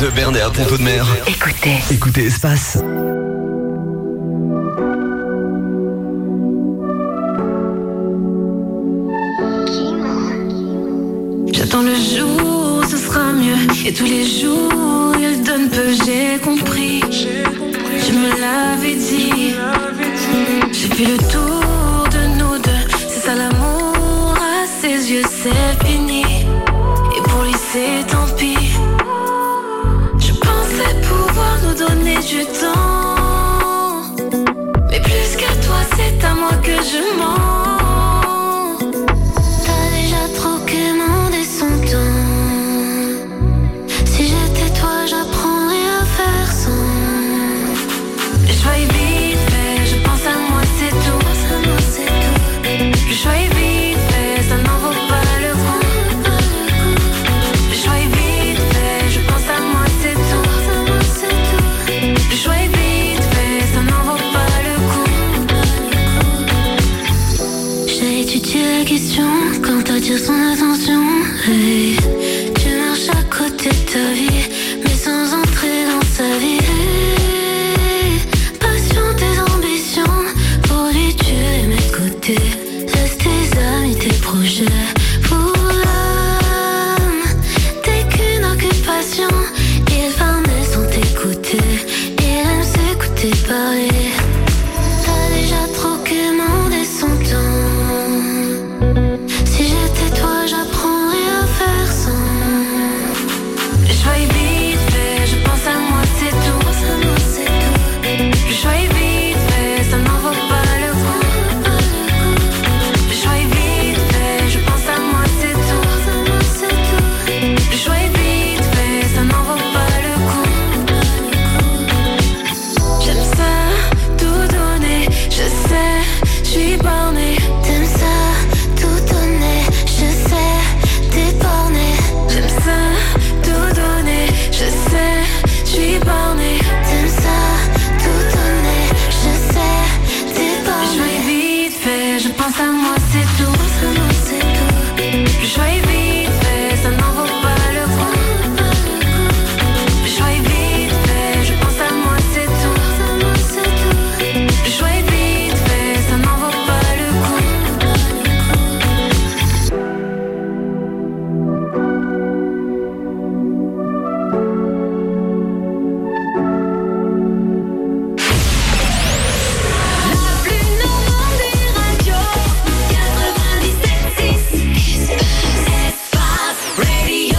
De Berne à Pont-de-Mer. Écoutez Espace. J'attends le jour où ce sera mieux. Et tous les jours, il donne peu, j'ai compris. Je me l'avais dit. J'ai fait le tour de nous deux. C'est ça l'amour, à ses yeux c'est fini. Et pour lui c'est tant pis. Je pensais pouvoir nous donner du temps. Mais plus qu'à toi, c'est à moi que je mens. T'as déjà troqué mon et son temps. Si j'étais toi, j'apprendrais à faire sans. Le choix est vite fait, je pense à moi, c'est tout. Le choix est vite fait, ça n'en vaut pas le coup. Le choix est vite fait, je pense à moi, c'est tout. Le choix est vite fait, ça n'en vaut pas le coup. J'ai étudié la question quand t'attires son attention. Hey, tu marches à côté de ta vie, mais sans entrer dans sa vie. Hey, passion, tes ambitions, pour lui tu es mis de côté. Laisse tes amis, tes projets. Pour l'âme, t'es qu'une occupation. Il va naître sans t'écouter. Il aime s'écouter parler. T'as déjà troqué mon et son temps. Si j'étais toi, j'apprendrais à faire sans. Le choix est vite fait, je pense à moi, c'est tout. Le choix est vite fait, ça n'en vaut pas le coup. Le choix est vite fait, je pense à moi, c'est tout. Le choix est vite fait, ça n'en vaut pas le coup. J'aime ça, tout donner, je sais, je suis bornée. T'aimes ça, tout donner, je sais, t'es bornée. J'aime ça, tout donner, je sais, je suis bornée. T'aimes ça, tout donner, je sais, t'es bornée. Le choix est vite fait, je pense à moi, c'est tout. Le choix est vite fait, ça n'en vaut pas le coup. Le choix est vite fait, je pense à moi, c'est tout. Le choix est vite fait, ça n'en vaut pas le coup. La plus normande des radios, 97.6 Espace Radio.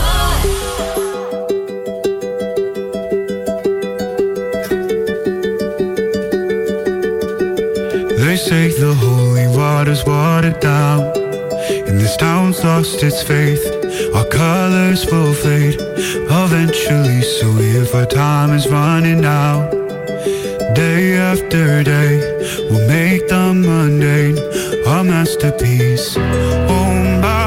They say the holy water's watered down, and this town's lost its faith. Our colors will fade eventually, so if our time is running out, day after day, we'll make the mundane a masterpiece. Oh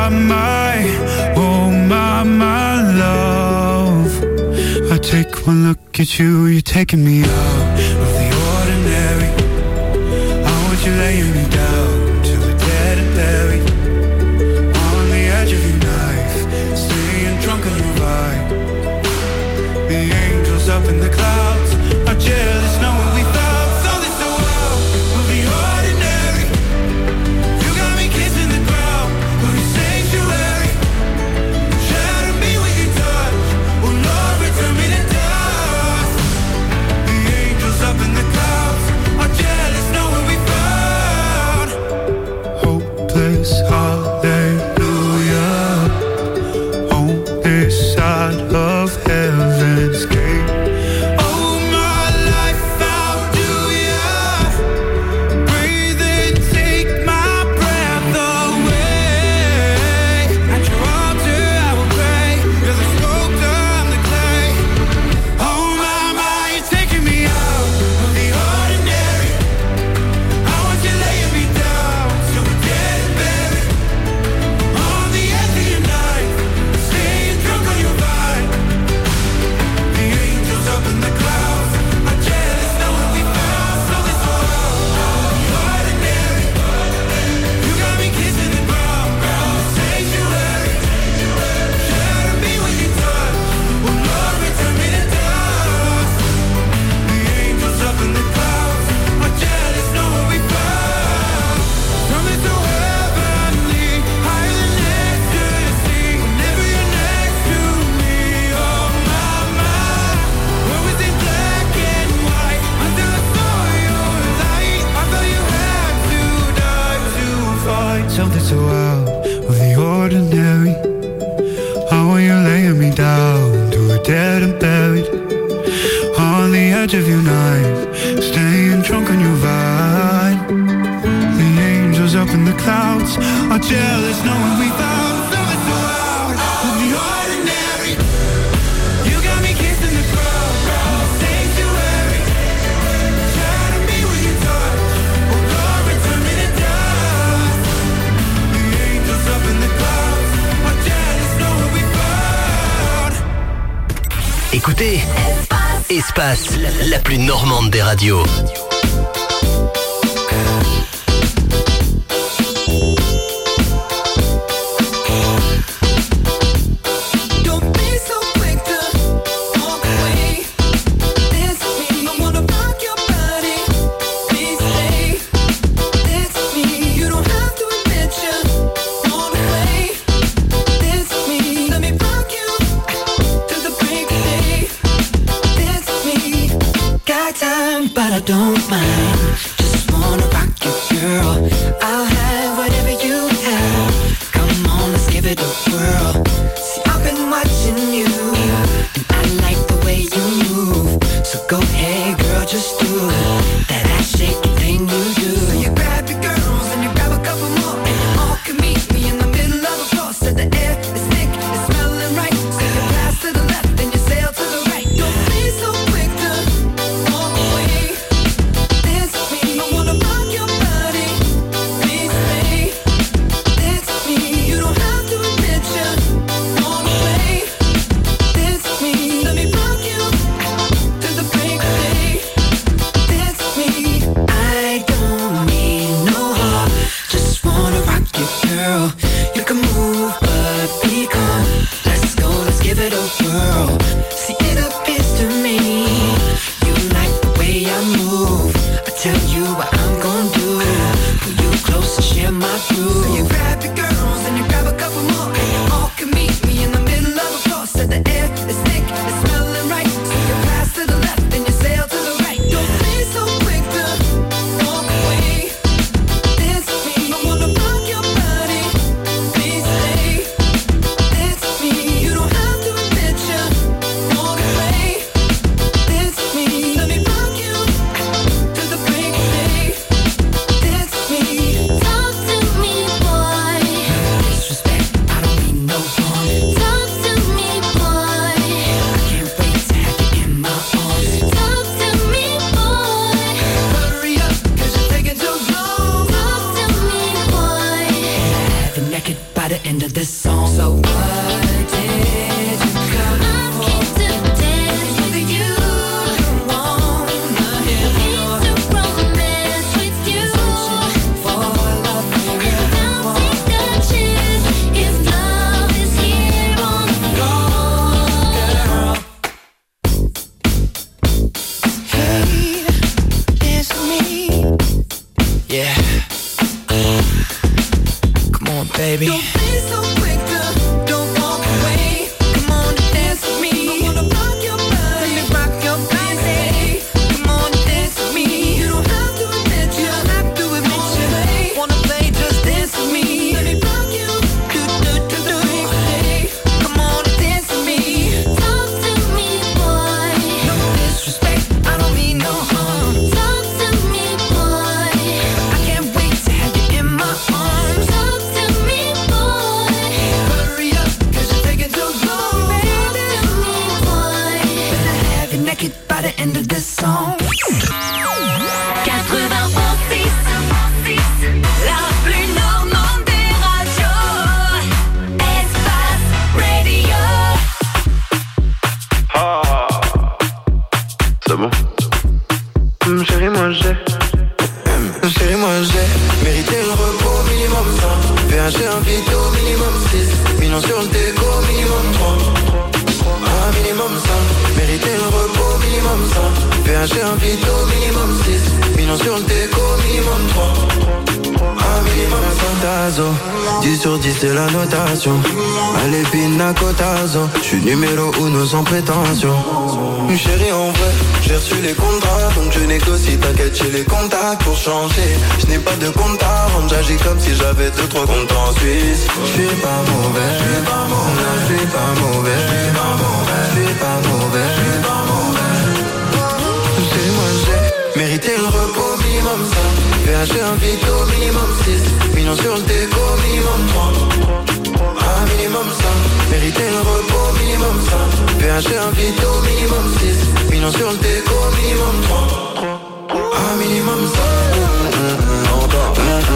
my love, I take one look at you, you're taking me out of the ordinary. I want you laying me down till we're dead and buried, on the edge of your knife, staying drunk on your vibe. The angels up in the clouds are jealous knowing we found something so wild of the ordinary. You got me kissing the ground of your sanctuary. Shatter me with your touch, oh Lord, return me to dust. The angels up in the clouds are jealous knowing we found hopeless hallelujah on this side of heaven's gate. Oh my life, how do ya breathe and take my breath away? At your altar I will pray, you're the sculptor, I'm the clay. Oh my, you're taking me out of the ordinary. I want you laying me down till we're dead and buried, something so out of the ordinary. How are you laying me down to a dead and buried on the edge of your night, staying drunk on your vine. The angels up in the clouds are jealous knowing we found something so out of the ordinary. You got me kissing the crowd, sanctuary. Shadow me with your touch, oh glory, turn me to dust. The angels up in the clouds are jealous knowing we found. Écoutez Espace, la plus normande des radios. But I don't mind, just wanna rock you, girl. I'll have whatever you have. Come on, let's give it a whirl. See, I've been watching you, and I like the way you move. So go ahead, girl, just do that ass shaking thing you do. So you grab your girls and you grab a couple more, and you all can meet me in the middle of the floor. So the air is thick, it's smelling right. So you pass to the left and you sail to the right. Don't be so quick to walk away. cotazo, 10 sur 10 c'est la notation. Allez pina cotazo, je suis numéro 1 sans prétention. Chérie en vrai, j'ai reçu les contrats, donc je négocie, t'inquiète j'ai les contacts pour changer. Je n'ai pas de compte à rendre, j'agis comme si j'avais 2-3 comptes en Suisse. Je suis pas mauvais, je suis pas mauvais, je suis pas mauvais, je suis pas mauvais, je suis pas mauvais, je suis pas mauvais. C'est moi j'ai mérité le repos minimum ça. VH un vito minimum 6, millions sur le déco minimum 3. Ah minimum ça, mérité le repos minimum ça. VH un vito minimum 6, millions sur le déco minimum 3. Ah minimum ça. Encore.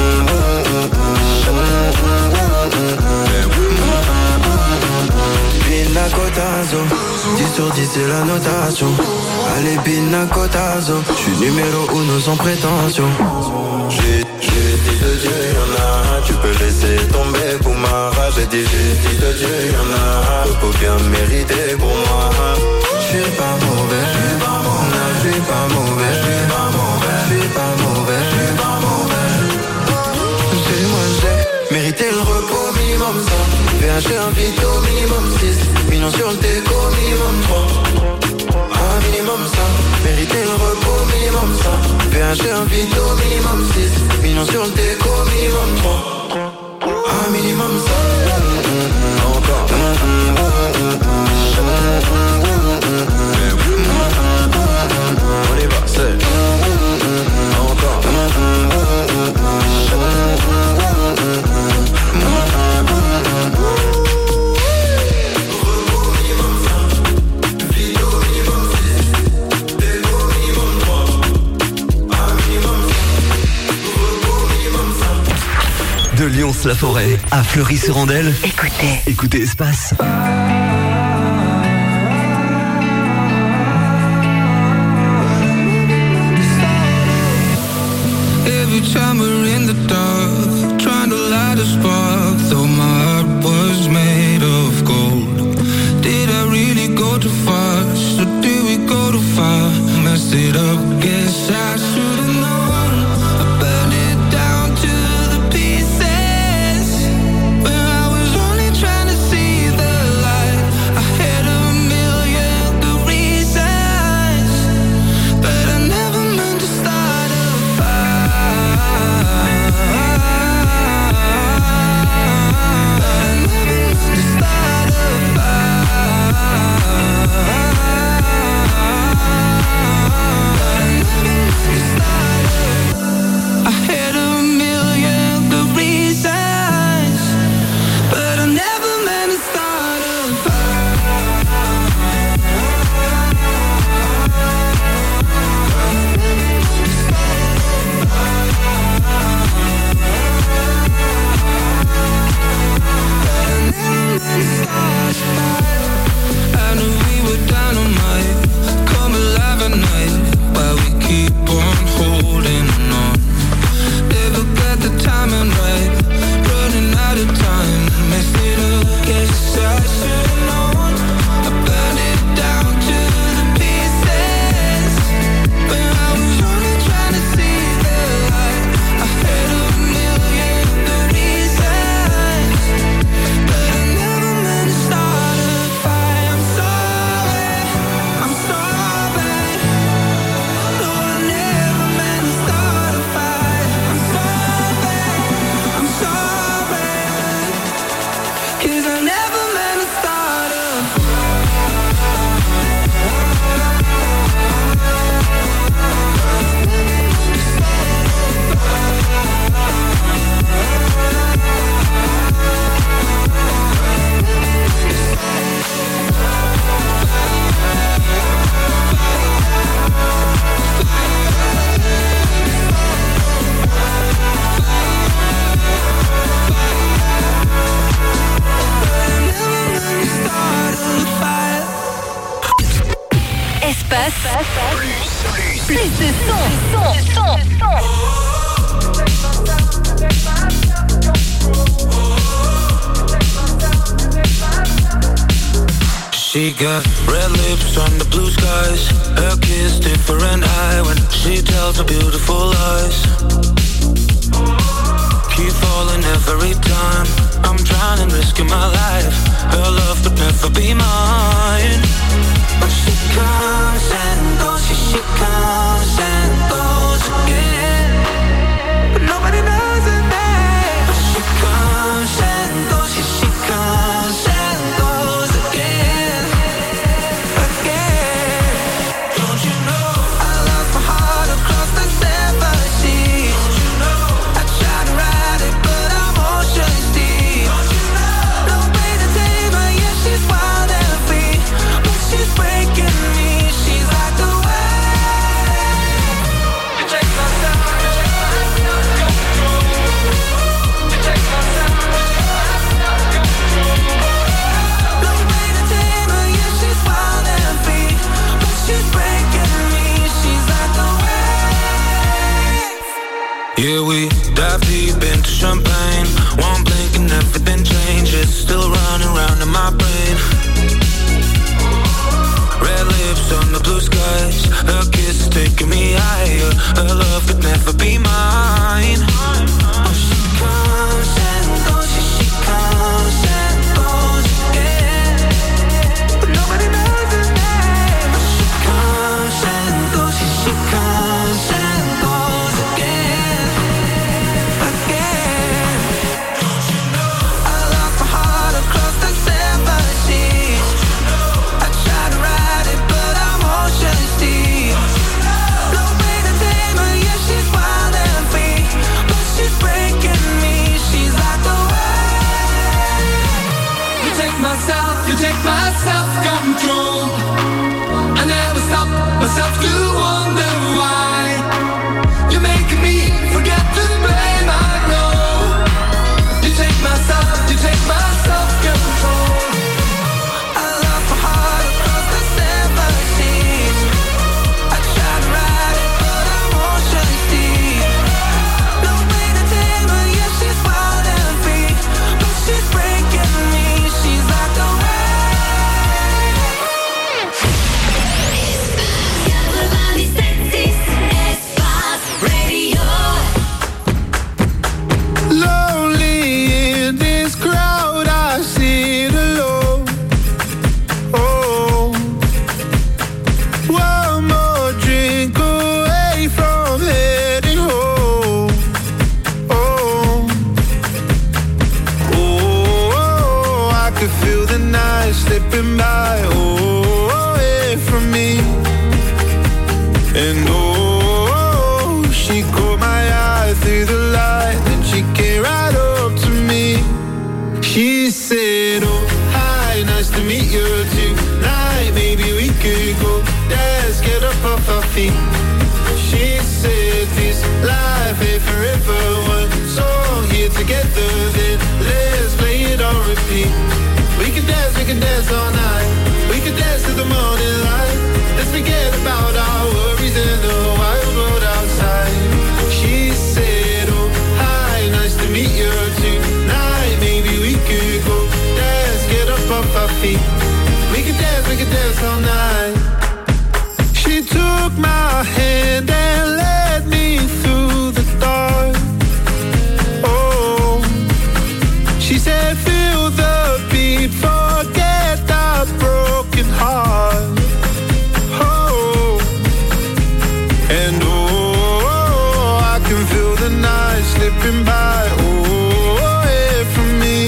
Pina cotazo, 10 sur 10 c'est la notation. Allez pina cotazo, je suis numéro 1 sans prétention. J'ai dit de Dieu y'en a, tu peux laisser tomber pour ma rage. J'ai dit de Dieu y'en a, faut bien mériter pour moi. Je suis pas mauvais, je suis pas mauvais, je suis pas mauvais, je suis pas mauvais, je suis pas mauvais, je suis pas mauvais. C'est moi j'ai mérité le repos minimum ça. VH un vito minimum 6, millions sur le déco minimum 3. Ah minimum ça, mérité le repos minimum ça. VH un vito minimum 6, millions sur le déco minimum 3. Ah minimum ça. Encore. On y va, c'est encore. De Lyons-la-Forêt à Fleury-sur-Andelle. Écoutez Espace. Every time we're in the dark, trying to light a spark, though my heart was made of gold. Did I really go too far? So did we go too far? Messed it up, guess I should've known. I burned it down to the pieces when I was only trying to see the light. I had a million good reasons, but I never meant to start a fire. But I never meant to start a I had a million good reasons, but I never meant to start a I knew we were dynamite, come alive at night, but we keep on holding on. Never got the timing right, running out of time, messed it up, guess I should've known. I burned it down to the pieces when I was only trying to see the light. I had a million good reasons, but I never meant to start a fight. I'm sorry, I'm sorry. No, I never meant to start a fight. I'm sorry, 'cause I never meant to start a Espace. Plus de son. She got red lips on the blue skies, her kiss different eye when she tells her beautiful lies. keep falling every time. I'm drowning, risking my life. Her love could never be mine. But she comes and goes, yeah, she comes and goes again. But nobody knows her name. But she comes and goes, yeah, she comes and goes again. Again. Don't you know I lost my heart across the 7 seas? Don't you know I tried to ride it, but I'm ocean deep. Don't you know no way to tame her, yeah, she's wild and free. But she's breaking me, she's like the wave. You take my time, you take my control. You take my time, you take my control. No way to tame her, yeah, she's wild and free. But she's breaking me, she's like the wave. Yeah, we dive deep into champagne. One blink and everything changes. Still running round in my brain. Red lips on the blue skies. Her kiss is taking me higher. Her love could never be mine. Oh, she comes and goes, yeah, she comes and goes again. But nobody knows her name. Oh, she comes and goes, yeah, she comes and goes again. Again. Don't you know I lost my heart across the 7 seas? I tried to ride it, but I'm ocean deep. No way to tame her, yeah, she's wild and free. But she's breaking me, she's like the wave. You take my self-control. I never stop myself to wonder why. You're making me forget to blame, I know. You take my self-control. I lost my heart across the 7 seas. I tried to ride it, but I'm ocean deep. No way to tame her, yeah, she's wild and free. But she's breaking me, she's like the wave. Lonely in this crowd, I sit alone. Oh, one more drink away from heading home. Oh, oh, I could feel the night slipping by. Oh, away from me. And oh, she caught my eye through the light. Then she came right up to me. She said, oh, hi, nice to meet you tonight. Maybe we could go dance, get up off our feet. She said, this life ain't forever. One song here together, then let's play it on repeat. We can dance all night. We can dance to the morning light. Let's forget about our worries in the wild world outside. She said, oh, hi, nice to meet you tonight. Maybe we could go dance, get up off our feet. We can dance all night. She took my hand and led me through the dark. Oh, she said, feel the beat, forget that broken heart. Oh, and oh, I can feel the night slipping by. Oh, away from me.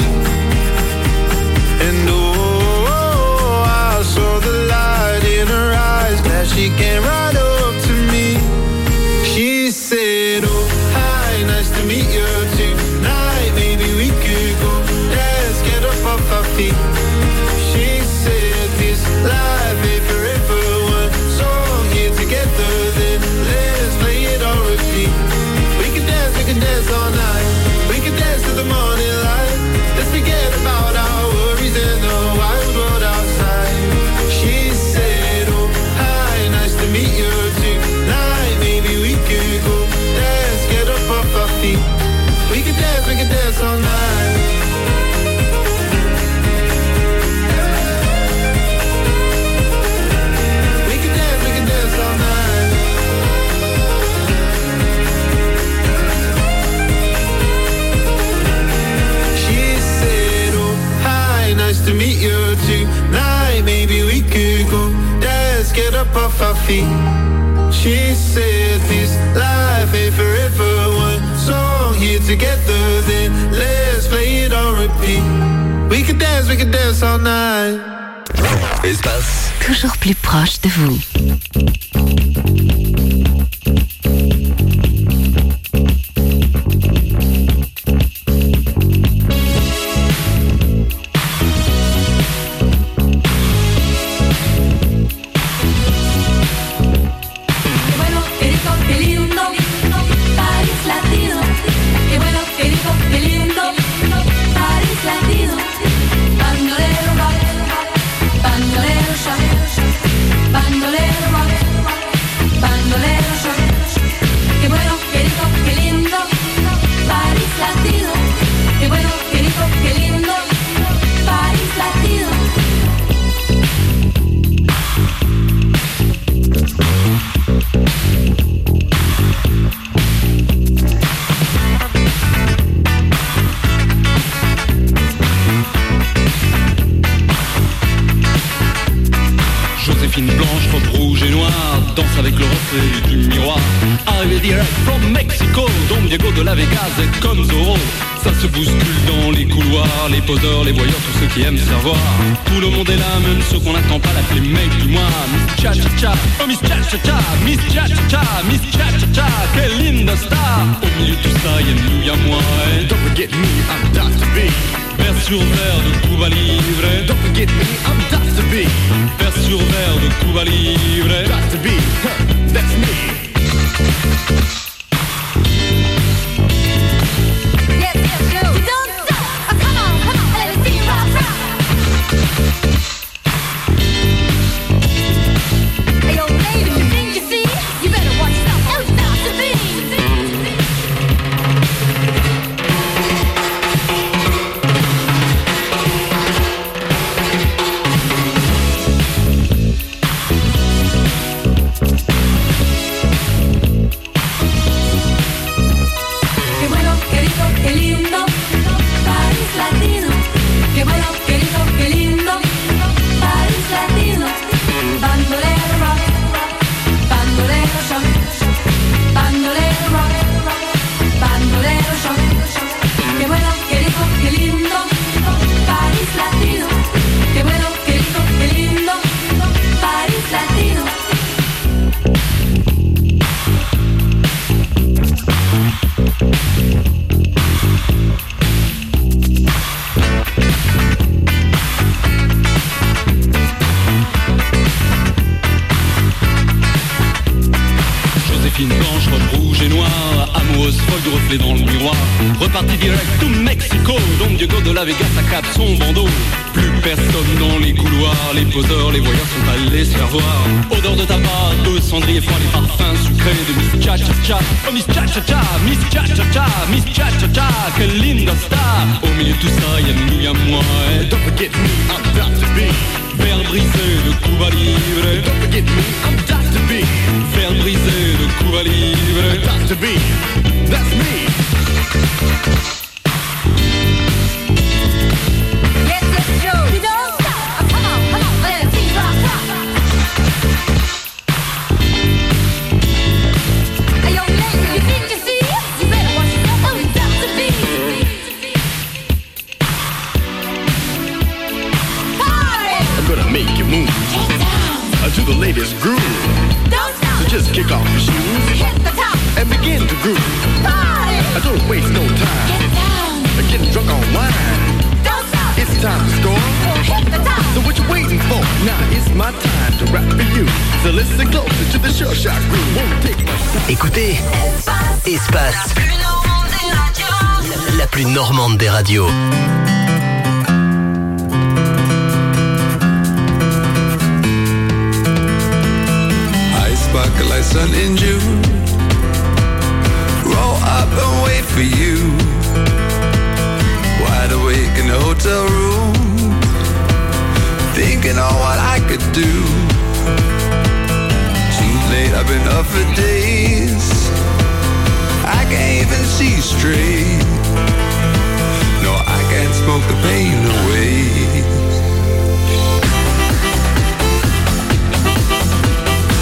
And oh, I saw the light in her eyes. Glad she came right up to me. She said, oh, hi, nice to meet you tonight. Maybe we could go dance, get up step off our feet. She said this life ain't forever. One song here together, then let's play it on repeat. We can dance all night. Espace. Toujours plus proche de vous. Les voyeurs, tous ceux qui aiment savoir. Tout le monde est là, même ceux qu'on n'attend pas, l'appeler mec du mois. Miss Cha-Cha-Cha, oh Miss Cha-Cha-Cha, Miss Cha-Cha-Cha, Miss Cha-Cha-Cha, quelle linda star. Au milieu de tout ça, y'a nous, y'a moi. Don't forget me, I'm Dr. B. Vers sur verre de Cuba Libre. Don't forget me, I'm Dr. B. Vers sur verre de Cuba Libre. Dr. B, that's me. Dans le miroir, reparti direct to Mexico. Don Diego de la Vegas accable son bandeau. Plus personne dans les couloirs. Les poseurs, les voyeurs sont allés se faire voir. Odeur de tabac, de cendrier froid, les parfums sucrés de Miss Cha-Cha-Cha. Oh Miss Cha-Cha-Cha, Miss Cha-Cha-Cha, Miss Cha-Cha-Cha, quelle linda star. Au milieu de tout ça, y'a nous, y'a moi. Don't forget me, I'm Dr. B. Verre brisé de Cuba Libre. Don't forget me, I'm Dr. B. Verre brisé de Cuba Libre. Dr. B, that's me. Yes, let's go. You don't stop. Come on, let it see rock, rock. Hey, yo, lady, you think you see? You better watch yourself. Oh, it's Dr. B. Party. I'm gonna make you move. Get down. To the latest groove. Don't stop. So just kick off your shoes. Hit the top. And begin to groove. Party. Don't waste no time. Get down. Getting drunk on wine. Don't stop. It's time to score. Hit the top. So what you waiting for? Now it's my time to rap for you. So listen closer to the Sure Shot groove. Won't take much. Écoutez, Espace. La plus normande des radios. I sparkle like sun in June. Roll up and wait for you. Wide awake in the hotel room, thinking on what I could do. Too late, I've been up for days. I can't even see straight. No, I can't smoke the pain away.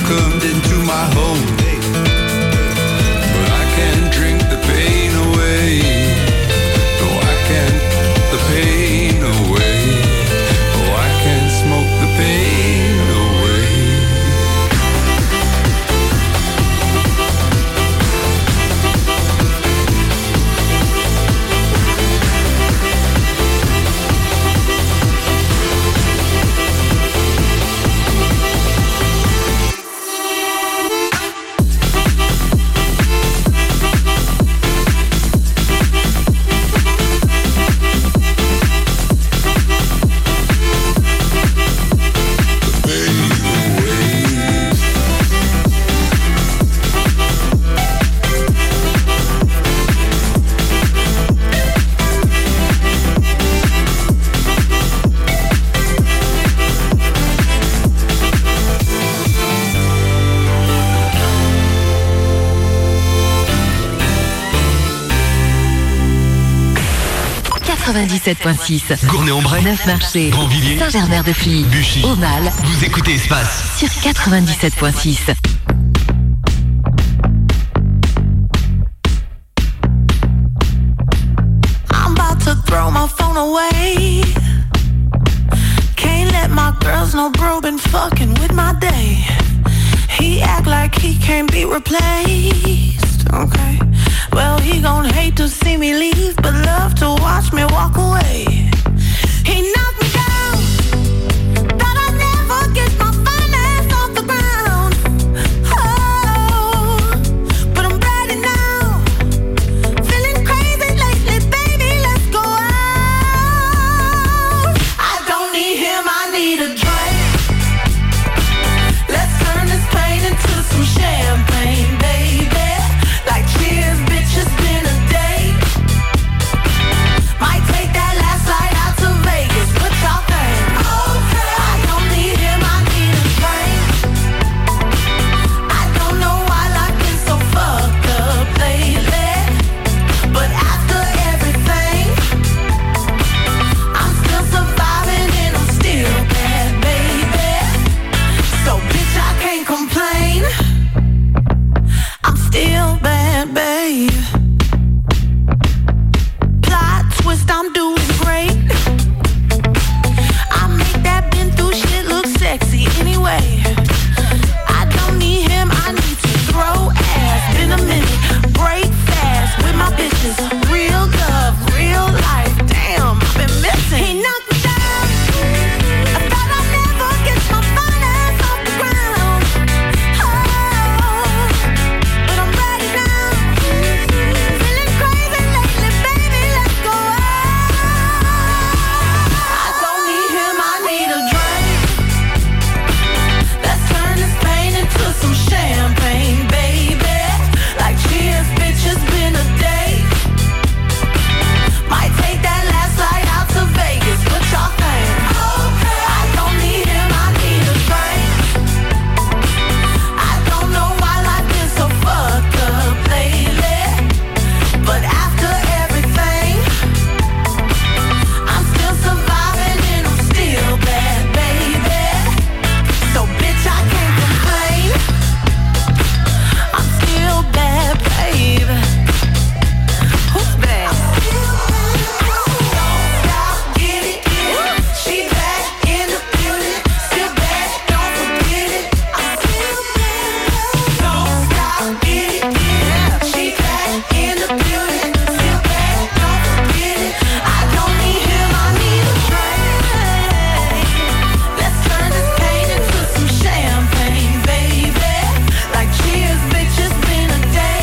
welcomed into my home. But I can't drink the pain away. No, I can't the pain away. Oh, I can't smoke the pain away. Gournay-en-Bray, Neufmarché, Grandvilliers, Saint-Germain-de-Fly, Buchy, Aumale. Vous écoutez Espace Sur 97.6. I'm about to throw my phone away. Can't let my girls know bro been fucking with my day. He act like he can't be replaced. Okay, well he gon' hate to see me leave, but love to watch me walk away. He knocked me down, thought I'd never get my finance off the ground. Oh, but I'm ready now. Feeling crazy lately, baby, let's go out. I don't need him, I need a drink. Let's turn this pain into some champagne, baby. Like cheers, bitch, it's been a day. Might take that last flight out to Vegas. What y'all think? Okay. I don't need him, I need a drink. I don't know why life been so fucked up lately, but after everything, I'm still surviving and I'm still bad, baby. So bitch, I can't complain. I'm still bad, babe. Plot twist, I'm doing great. I make that been through shit look sexy anyway. I don't need him, I need to throw ass. Been a minute, break fast with my bitches. Real love, real life, damn, I've been missing. He knocked me down, I thought I'd never get my finance off the ground. Oh, but I'm ready now. Feeling crazy lately, baby, let's go out. I don't need him, I need a drink. Let's turn this pain into some champagne, baby. Like cheers, bitch, it's been a day. Might take that last flight out to Vegas. What y'all think? Okay. I don't need him, I need a drink. I don't know why life been so fucked up lately, but after everything, I'm still surviving and I'm still bad, baby. So bitch, I can't complain. I'm still bad, baby. Who's bad? Don't stop, get it, get it. She back in the building, still bad, don't forget it. I'm still bad. Don't stop, get it, get it. She back in the building, still bad, don't forget it. I don't need him, I need a drink. Let's turn this pain into some champagne, baby. Like cheers, bitch, it's been a day.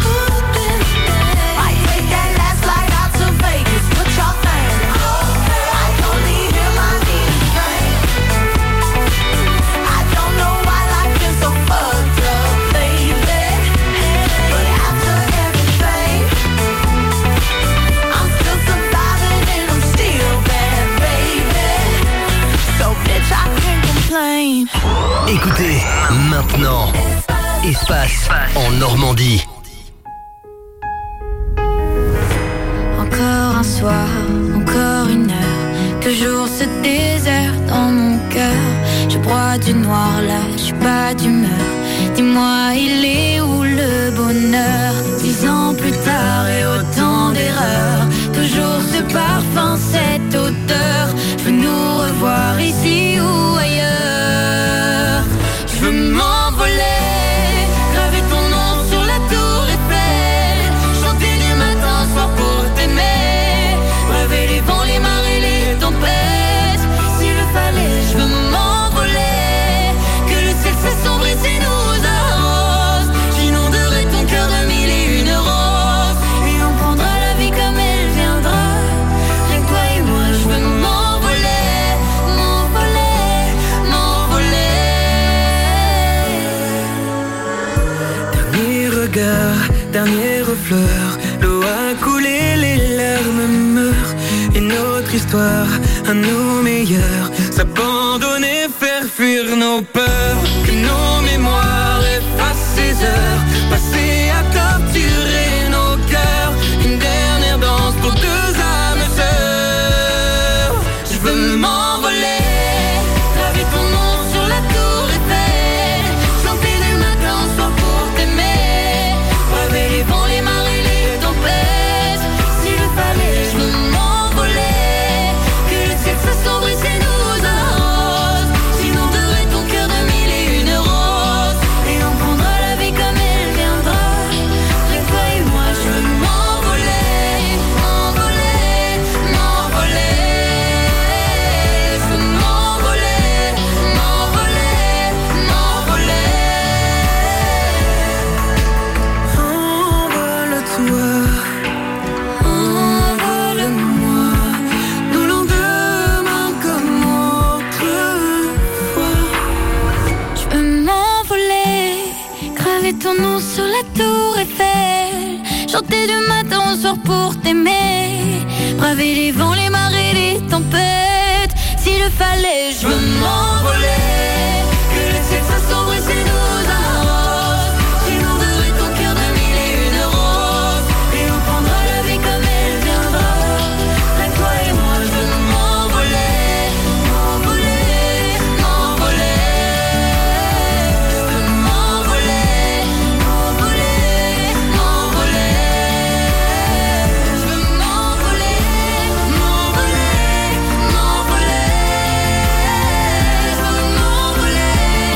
Might take that last flight out to Vegas. What y'all think? I don't need him, I need a drink. I don't know why life been so fucked up lately, but after everything, I'm still surviving and I'm still bad, baby. So bitch, I can't complain. Écoutez, maintenant, Espace en Normandie. Encore un soir, encore une heure, toujours ce désert dans mon cœur. Je broie du noir là, je suis pas d'humeur. Dis-moi, il est où le bonheur? 10 ans plus tard et autant d'erreurs. Toujours ce parfum, cette odeur. Je veux nous revoir ici ou ailleurs. Je veux m'envoler, graver ton nom sur la tour Eiffel, chanter du matin au soir pour t'aimer, braver les vents, les marées, les tempêtes. S'il le fallait, je veux m'envoler, que le ciel s'assombrisse et nous arrose. J'inonderai ton cœur de 1001 roses, et on prendra la vie comme elle viendra. Rien que toi et moi, je veux m'envoler, m'envoler, m'envoler. Dernier regard, dernière fleur, l'eau a coulé, les larmes meurent. Et notre histoire, à nos meilleurs, s'abandonner, faire fuir nos peurs. Que nos mémoires effacent ces heures passées à torturer nos cœurs. Une dernière danse pour deux âmes sœurs. Je veux m'envoler, Graver ton nom sur la tour Eiffel, chanter du matin au soir pour t'aimer, braver les vents, les marées, les tempêtes. S'il le fallait, je veux m'envoler, que le ciel s'assombrisse et nous arrose. J'inonderai ton cœur de 1001 roses, et on prendra la vie comme elle viendra. Rien que toi et moi, je veux m'envoler, m'envoler, m'envoler. Je veux m'envoler, m'envoler, m'envoler. Envole-toi, envole-moi, nous lendemain comme autrefois. Je veux m'envoler, graver ton nom sur la tour Eiffel, chanter du matin au soir pour t'aimer, braver les vents, les marées, les tempêtes. S'il le fallait, je veux m'envoler, que le ciel s'assombrisse et nous arrose. J'inonderai ton cœur de 1001 roses, et on prendra la vie comme elle viendra. Rien que toi et moi, je veux m'envoler, m'envoler, m'envoler. Je veux m'envoler, m'envoler, m'envoler. Je veux m'envoler, m'envoler, m'envoler. Je veux m'envoler,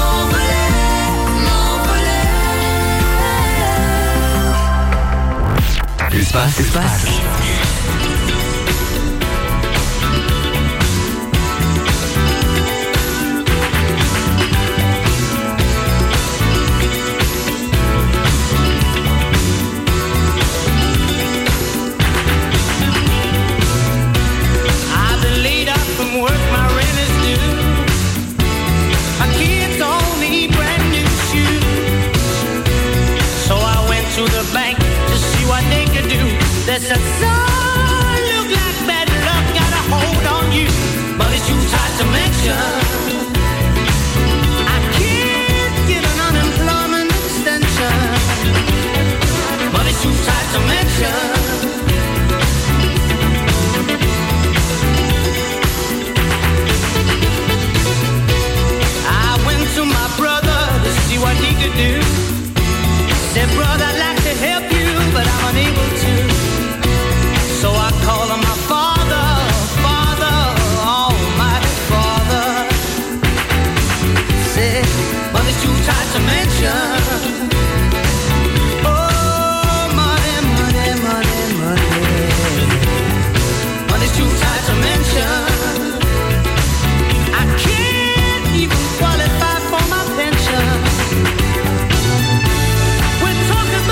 m'envoler, m'envoler. Espace. I've been laid up from work, my rent is due. My kids all need brand new shoes. So I went to the bank to see what they could do. They said, son, look like bad luck got a hold on you, but it's too tight to mention. I can't get an unemployment extension, but it's too tight to mention. I went to my brother to see what he could do. Said, brother, I'd like to help you, but I'm unable to. So I called on my father, Father, Almighty Father. Said, but it's too tight to mention. Oh, money, money, money, money. But it's too tight to mention. I can't even qualify for my pension. We're talking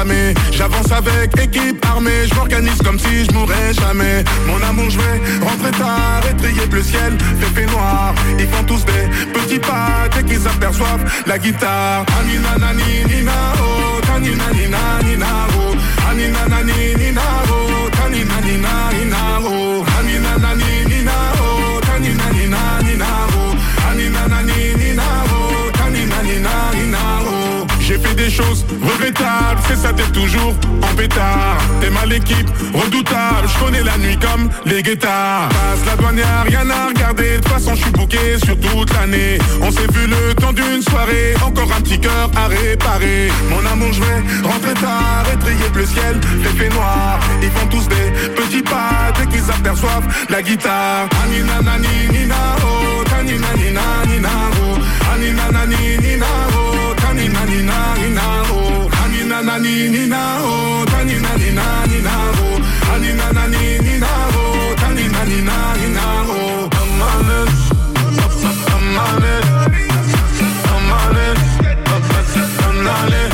jamais. J'avance avec équipe armée, je m'organise comme si je mourrais jamais. Mon amour, je vais rentrer tard et trier le ciel, fait noir. Ils font tous des petits pas dès qu'ils aperçoivent la guitare. Anina nani nina oh, tanina nina nina oh, anina nani nina oh, tanina nina nina oh, anina nani nina oh, tanina nina nina oh, anina nani nina oh, tanina nina nina oh. J'ai fait des choses regrettables, c'est ça t'es toujours en pétard. T'es mal l'équipe, redoutable, je connais la nuit comme les guettards. Passe la douane, y'a rien à regarder, de toute façon je suis booké sur toute l'année. On s'est vu le temps d'une soirée, encore un petit cœur à réparer. Mon amour, je vais rentrer tard et trier le ciel, fait noir. Ils font tous des petits pas dès qu'ils aperçoivent la guitare. Anina nani nina oh, tanina nina nina oh, anina nani nina oh, tanina nina nina oh, anina nani nina oh, tanina nina nina oh, anina nani nina oh, tanina nina nina oh. I'm on it, I'm on it, I'm on it, I'm on it.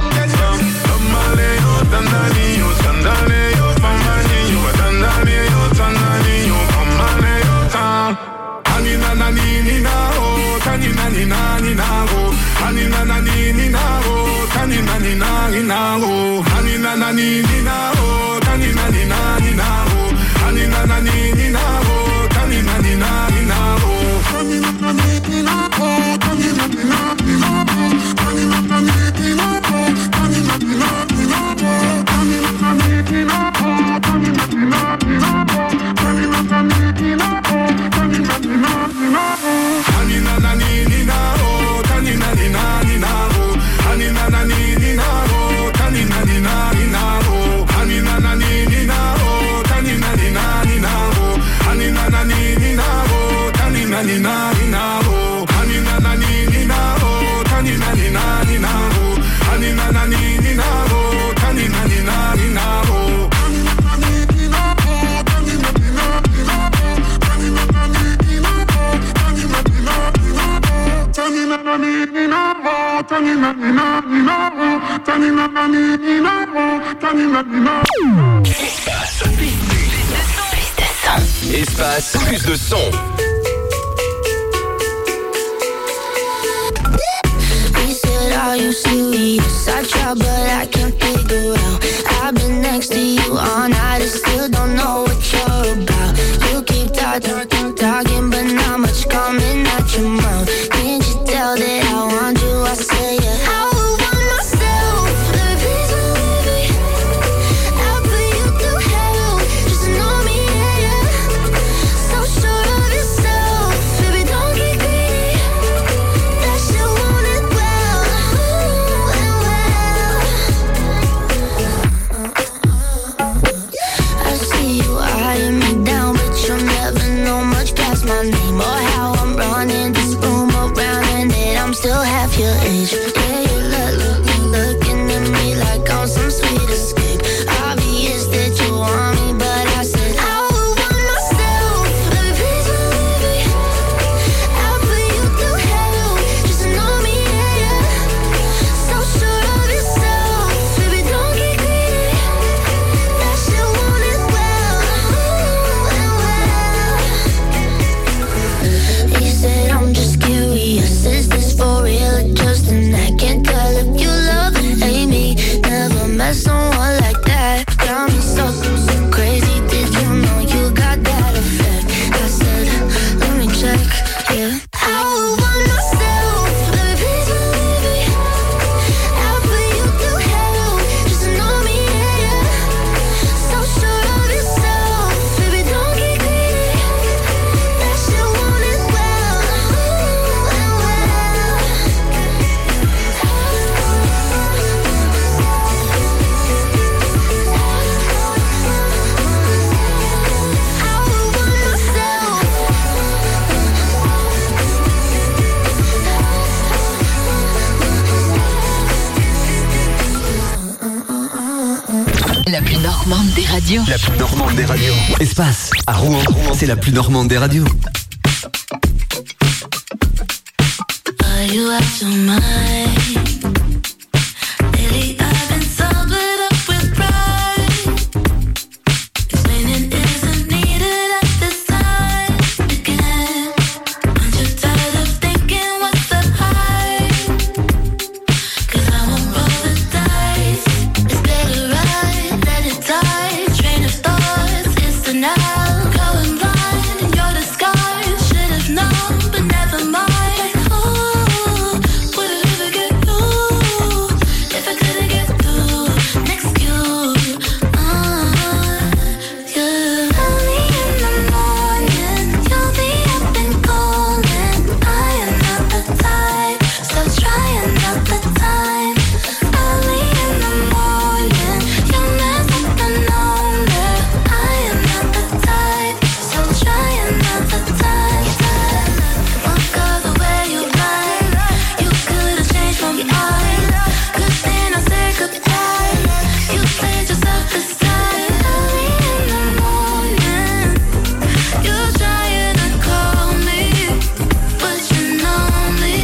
Anina nani nina oh, tanina nina nina oh, anina nani nina oh, tanina nina nina oh, anina nani nina oh, tanina nina nina oh, anina nani nina oh, tanina nina nina oh, anina nani nina oh, tanina nina nina oh, anina nani nina oh, tanina nina nina oh, anina nani nina oh, tanina nina nina oh, anina nani nina oh, tanina nina nina oh, anina nani nina oh, tanina nina nina oh, anina nani nina oh, tanina nina nina oh, anina nani nina oh, tanina nina nina oh, anina nani nina oh, tanina nina nina oh, anina nani nina oh, tanina nina nina oh, anina nani nina oh, tanina nina nina oh, anina nani nina oh, tanina nina nina oh, anina nani nina oh, tanina nina nina oh, tanina nani nina oh, tanina nina nina oh, tanina nani nina oh, tanina nina. Espace plus de son. He said, are you serious? I try but I can't figure out. I've been next to you all night and still don't know what you're about. You keep talking but not much coming out your mouth. Can't you tell that I want you? I say yeah. I would want myself, let me please believe me. I'll put you through hell, just to know me, yeah, yeah. So sure of yourself, baby, don't get greedy. That shit want it well, and well. I see you eyeing me down, but you'll never know much past my name or how I'm running this room around, and that I'm still half your age. Yeah, you looking at me like I'm some sweet escape. Obvious that you want me, but I said I would want myself, let me please believe me. I'll put you through hell, just to know me, yeah, yeah. So sure of yourself, baby, don't get greedy. That shit want it well, and well. He said I'm just curious, is this for real or just an act? Can't tell if you love or hate me. Never met someone like that. Got me so crazy. Did you know you got that effect? I said, let me check, yeah. I would want myself, let me please believe me. I'll put you through hell, just to know me, yeah, yeah. So sure of yourself, baby, don't get greedy. That shit want it well, and well. I would want myself. La plus normande des radios. La plus normande des radios. Espace, à Rouen, c'est la plus normande des radios. Are you out your mind? Lately I've been sober know, but never mind. Ooh, would it ever get through if I couldn't get through next to you? Yeah. Early in the morning, you'll be up and calling. I am not the type, so trying not the time. Early in the morning, you'll mess up the number. I am not the type, so trying not the time. Walk all the way you like. You could've changed my mind. Good thing I said goodbye. You played yourself this time. Early in the morning, you're trying to call me, but you know me.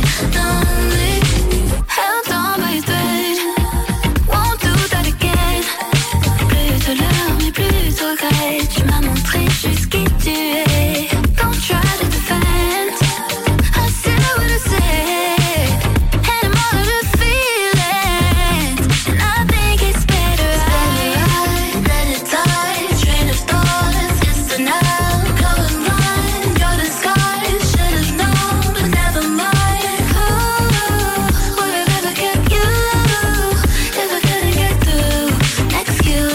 Held on by a thread, won't do that again. Plus de l'heure, mais plus de regrets. Tu m'as montré juste qui tu es. Don't try to defend. I said what I said, and I'm all out of feelings. And I think it's better I let it die. Train of thoughts, it's the now. Go and run, go to sky. Should've known, but never mind. Ooh, would it ever get you if I couldn't get through next to you?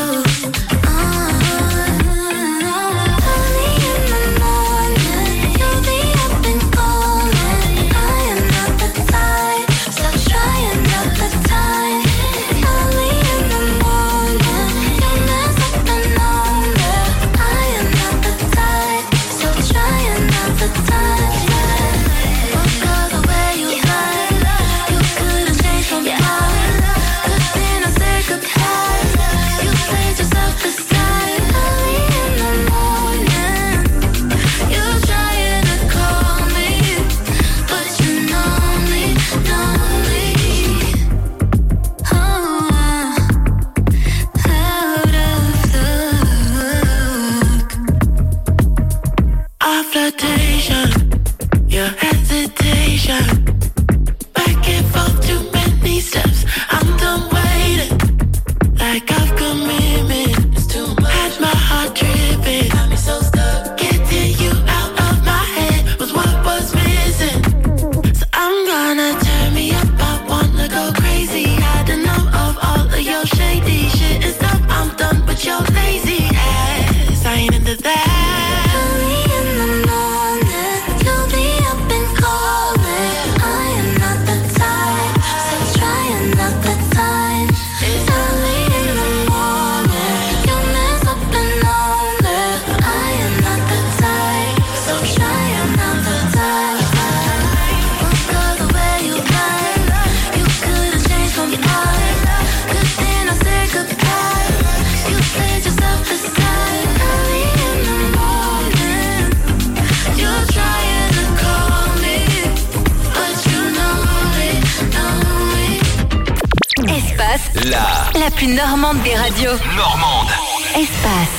Early in the morning, you'll be up and calling. I am not the type, so trying not the time. Early in the morning, you'll mess up the number. I am not the type, so trying not the time. Walk all the way you like. You could've changed my mind. Good thing I said goodbye. You played yourself this time. Early in the morning, you're trying to call me, but you know me. Oh, out of luck. Our flirtation, your hesitation, back and forth too many steps. I'm done waiting, like I've commitment. It's too much. Had my heart tripping, got me so stuck. Getting you out of my head was what was missing. So I'm gonna turn me up. I wanna go crazy. Had enough of all of your shady shit and stuff. I'm done with your lazy ass. I ain't into that. Early in the morning, you'll be up and calling. I am not the type, so trying not the time. Early in the morning, you'll mess up the number. I am not the type, so trying not the time. Walk all the way you like. You could've changed my mind. Good thing I said goodbye. You played yourself this time. Early in the morning, you're trying to call me, but you know me. Espace, la plus normande des radios. Normande. Espace.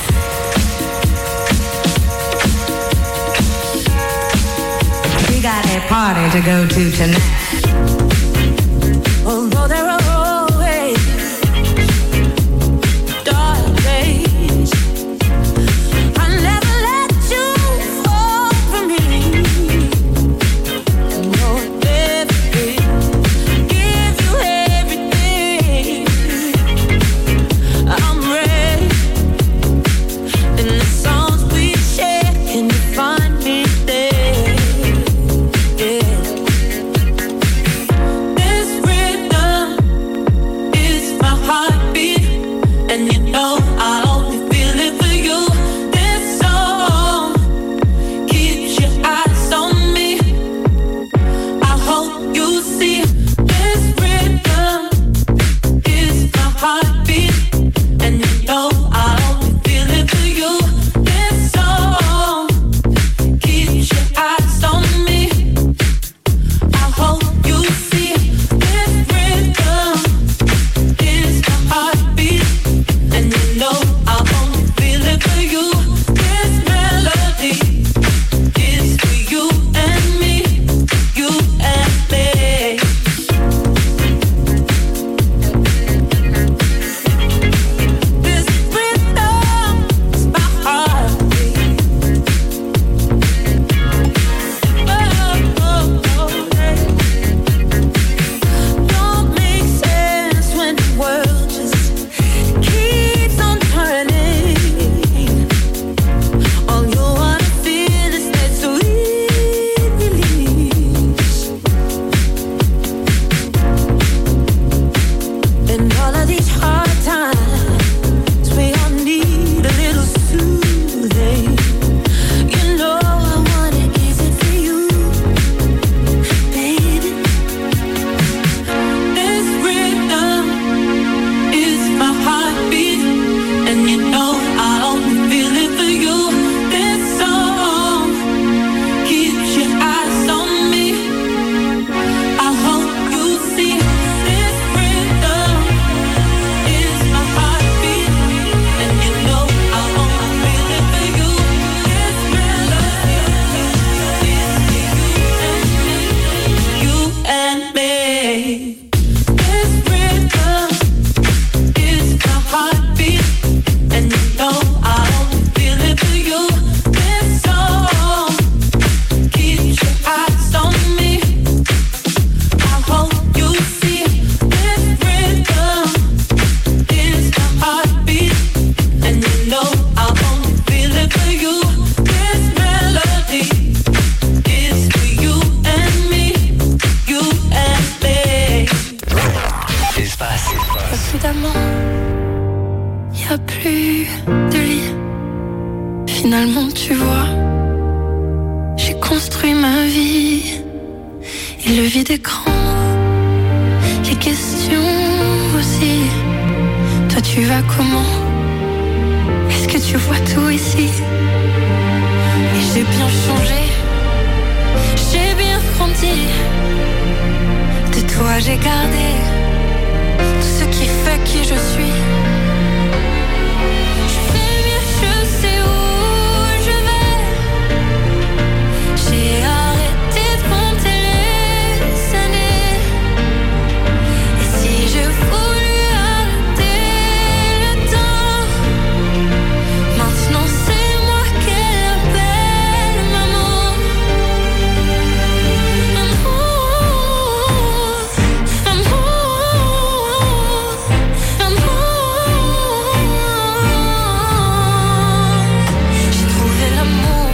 We got a party to go to tonight. Although there are always dark days, I never let you fall from me. No, everything, give you everything. I'm ready, and the songs we share, can you find me there? Yeah. détruit ma vie. Et le vide écran, les questions aussi. Toi tu vas comment? Est-ce que tu vois tout ici? Et j'ai bien changé, j'ai bien grandi. De toi j'ai gardé tout ce qui fait qui je suis. Je fais mieux, je sais où je vais. J'ai arrêté de compter les années. Et si je voulais arrêter le temps, maintenant c'est moi qu'elle appelle maman. J'ai trouvé l'amour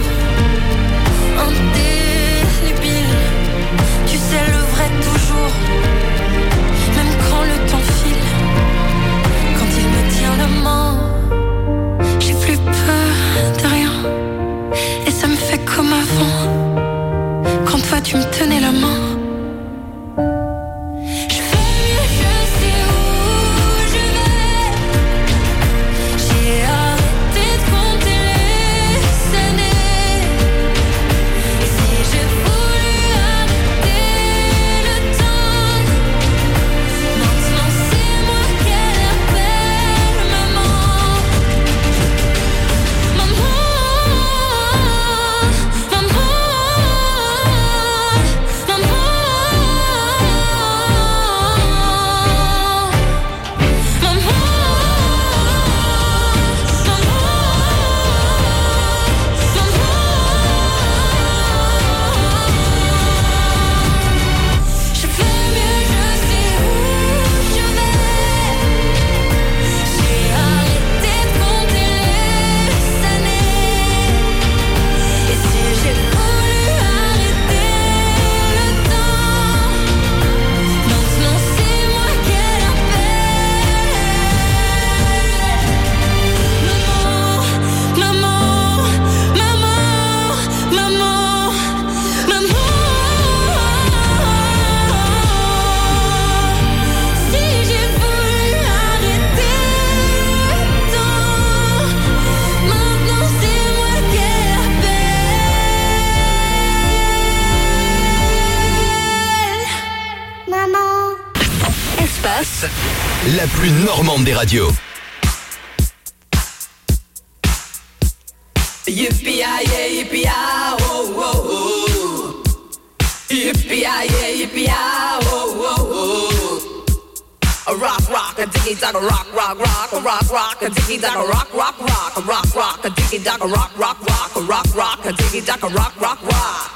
indélébile. Tu sais le vrai toujours, même quand le temps file. Quand il me tient la main, j'ai plus peur de rien. Et ça me fait comme avant, quand toi tu me tenais la main. Je fais mieux, je sais où je vais. J'ai arrêté de compter les années. Et si je voulais arrêter le temps, maintenant c'est moi qu'elle appelle maman. Maman, maman, je fais mieux, je sais où je vais. J'ai arrêté de compter les années. Et si j'ai voulu arrêter le temps, maintenant c'est moi qu'elle appelle maman, maman, maman, maman, si j'ai voulu arrêter le temps, maintenant c'est moi qu'elle appelle maman. Espace, La plus normande des radios. Yippee-yi-yay, yippee-yi, oh, oh, oh. Yippee-yi-yay, yippee-yi, oh, oh, oh. A rock, rock, a diggy dog, a rock, rock, rock, a rock, rock, a diggy dog, a rock, rock, rock, a rock, rock, a diggy dog, a rock, rock, rock, a rock, rock, a diggy dog, a rock, rock, rock.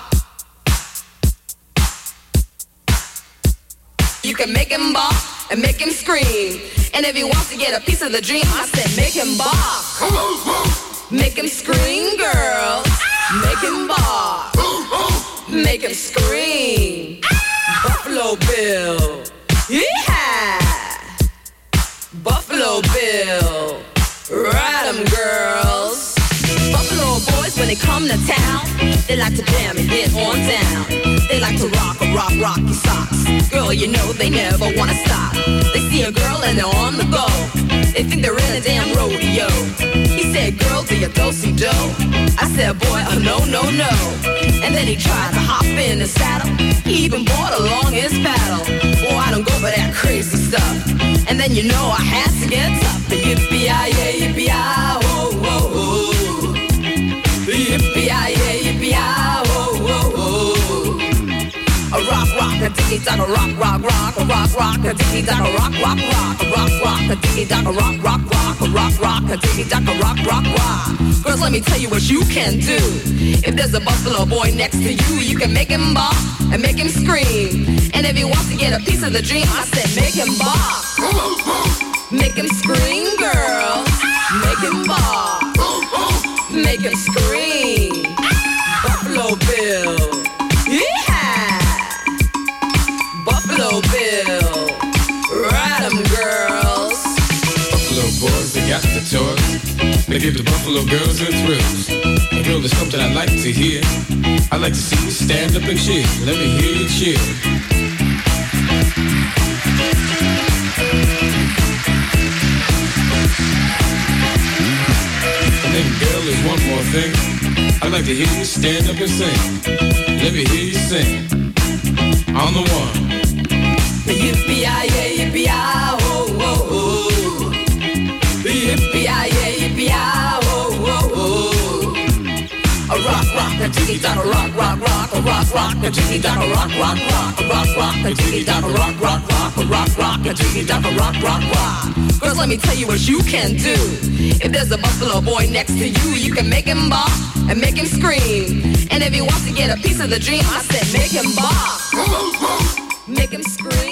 You can make him bop and make him scream. And if he wants to get a piece of the dream, I said make him bop. Make him scream, girls. Make him bop. Make him scream. Buffalo Bill. Yeah. Buffalo Bill. Ride 'em, girls. Buffalo boys, when they come to town, they like to jam and get on down. They like to rock your socks. Girl, you know they never wanna stop. They see a girl and they're on the go. They think they're in a damn rodeo. He said, girl, do you do-si-do? I said, boy, oh no, no, no. And then he tried to hop in the saddle. He even brought along his paddle. Boy, I don't go for that crazy stuff. And then you know I had to get tough. The yippee-yi-yay, yippee-yi, oh, oh, oh. Yippee-yi-yay, yippee-yi, oh, oh, oh. A rock, rock, a diggy dog, a rock, rock, rock, a rock, rock, a diggy dog, a rock, rock, rock, a rock, rock, a diggy dog, a rock, rock, rock, a rock, rock, a diggy dog, a rock, rock, rock. Girls, let me tell you what you can do. If there's a buffalo boy next to you, you can make him bop and make him scream. And if he wants to get a piece of the dream, I said make him bop, make him scream, girls. Make him bop, make him scream. Buffalo Bill. Buffalo Bill, ride 'em, girls. Buffalo boys, they got the toys. They give the Buffalo girls their thrills. The girls know there's something I'd like to hear. I'd like to see you stand up and cheer. Let me hear you cheer. And then, girl, there's one more thing. I'd like to hear you stand up and sing. Let me hear you sing. On the one. Yippee-yi-yay, yippee-yi, oh, oh, oh. Yippee-yi-yay, yippee-yi, oh, oh, oh. A rock, rock, a jiggy down, a rock, rock, rock, a rock, rock, a jiggy down, a rock, rock, rock, a rock, rock, a jiggy down, a rock, rock, rock, a rock, rock, a jiggy down, a rock, rock, rock. Girls, let me tell you what you can do. If there's a Buffalo boy next to you, you can make him bop and make him scream. And if he wants to get a piece of the dream, I said make him bop, make him scream.